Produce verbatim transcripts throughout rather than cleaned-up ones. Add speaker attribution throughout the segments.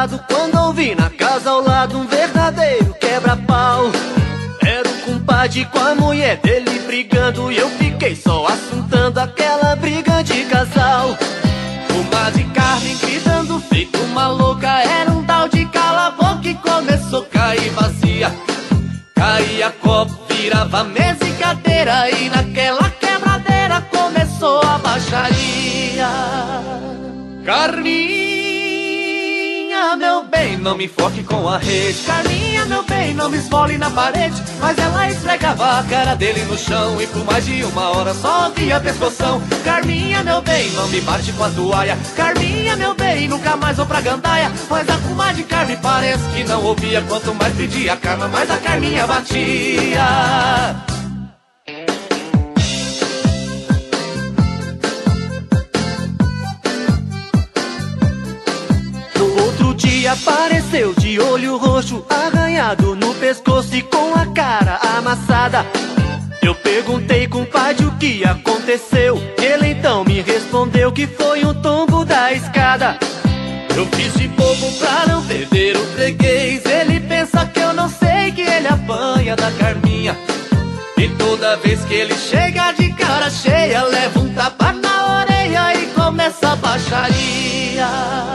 Speaker 1: passado, quando ouvi na casa ao lado um verdadeiro quebra-pau. Era o compadre com a mulher dele brigando, e eu fiquei só assuntando aquela briga de casal. Uma de Carmen gritando feito uma louca, era um tal de cala-boca e começou a cair vazia. Caía copo, virava mesa e cadeira, e naquela quebradeira começou a baixaria. Carminha, meu bem, não me enfoque com a rede. Carminha, meu bem, não me esfole na parede. Mas ela esfregava a cara dele no chão, e por mais de uma hora só ouvia pescoção. Carminha, meu bem, não me bate com a toalha. Carminha, meu bem, nunca mais vou pra gandaia. Mas a comadre Carmen parece que não ouvia. Quanto mais pedia karma, mais a Carminha batia. Apareceu de olho roxo, arranhado no pescoço e com a cara amassada. Eu perguntei, compadre, o que aconteceu. Ele então me respondeu que foi um tombo da escada. Eu fiz de bobo pra não perder o freguês. Ele pensa que eu não sei que ele apanha da Carminha. E toda vez que ele chega de cara cheia, leva um tapa na orelha e começa a baixaria.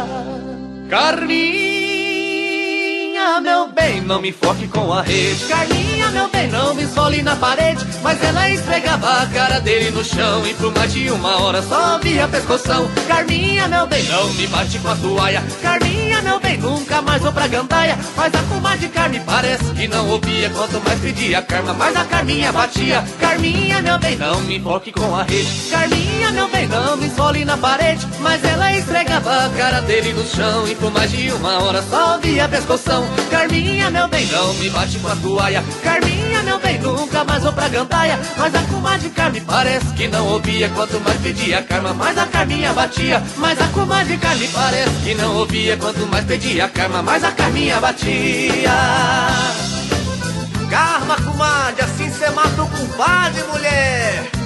Speaker 1: Carminha, meu bem, não me enfoque com a rede. Carminha, meu bem, não me esfole na parede. Mas ela esfregava a cara dele no chão, e por mais de uma hora só ouvia pescoção. Carminha, meu bem, não me bate com a toalha. Carminha, meu bem, nunca mais vou pra gandaia. Mas a comadre Carmen parece que não ouvia. Quanto mais pedia karma, mais a Carminha batia. Carminha, meu bem, não me enfoque com a rede. Carminha, meu bem, não me esfole na parede. Mas ela esfregava a cara dele no chão, e por mais de uma hora só ouvia pescoção. Carminha, meu bem, não me bate com a toalha. Carminha, meu bem, nunca mais vou pra gandaia. Mas a comadre Carmen parece que não ouvia. Quanto mais pedia karma, mais a Carminha batia. Mas a comadre Carmen parece que não ouvia. Quanto mais pedia karma, mais a Carminha batia.
Speaker 2: Karma, comadre, assim cê mata o compadre, mulher.